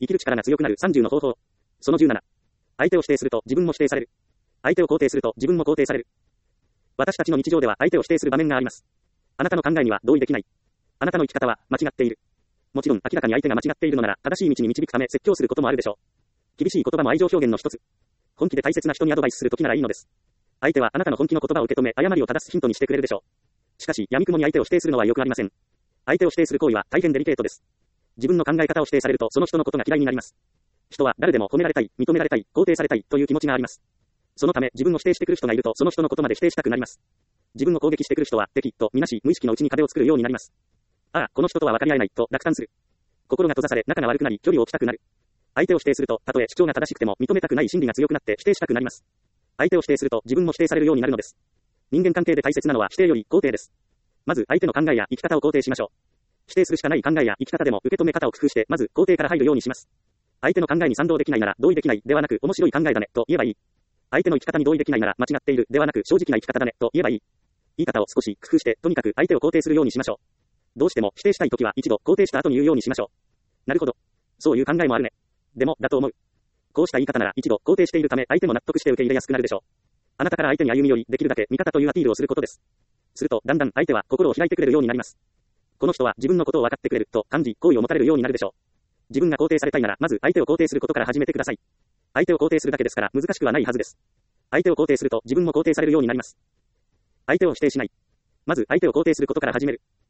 生きる力が強くなる30の方法。その17。相手を否定すると自分も否定される。相手を肯定すると自分も肯定される。私たちの日常では相手を否定する場面があります。あなたの考えには同意できない。あなたの生き方は間違っている。もちろん明らかに相手が間違っているのなら正しい道に導くため説教することもあるでしょう。厳しい言葉も愛情表現の一つ。本気で大切な人にアドバイスするときならいいのです。相手はあなたの本気の言葉を受け止め誤りを正すヒントにしてくれるでしょう。しかし闇雲に相手を否定するのはよくありません。相手を否定する行為は大変デリケートです。自分の考え方を否定されるとその人のことが嫌いになります。人は誰でも褒められたい、認められたい、肯定されたいという気持ちがあります。そのため自分を否定してくる人がいるとその人のことまで否定したくなります。自分を攻撃してくる人は敵とみなし無意識のうちに壁を作るようになります。ああ、この人とは分かり合えないと落胆する。心が閉ざされ仲が悪くなり距離を置きたくなる。相手を否定するとたとえ主張が正しくても認めたくない心理が強くなって否定したくなります。相手を否定すると自分も否定されるようになるのです。人間関係で大切なのは否定より肯定です。まず相手の考えや生き方を肯定しましょう。否定するしかない考えや生き方でも受け止め方を工夫してまず肯定から入るようにします。相手の考えに賛同できないなら同意できないではなく面白い考えだねと言えばいい。相手の生き方に同意できないなら間違っているではなく正直な生き方だねと言えばいい。言い方を少し工夫してとにかく相手を肯定するようにしましょう。どうしても否定したいときは一度肯定した後に言うようにしましょう。なるほど。そういう考えもあるね。でもだと思う。こうした言い方なら一度肯定しているため相手も納得して受け入れやすくなるでしょう。あなたから相手に歩み寄りできるだけ味方というアピールをすることです。するとだんだん相手は心を開いてくれるようになります。この人は自分のことを分かってくれると感じ好意を持たれるようになるでしょう。自分が肯定されたいならまず相手を肯定することから始めてください。相手を肯定するだけですから難しくはないはずです。相手を肯定すると自分も肯定されるようになります。相手を否定しない。まず相手を肯定することから始める。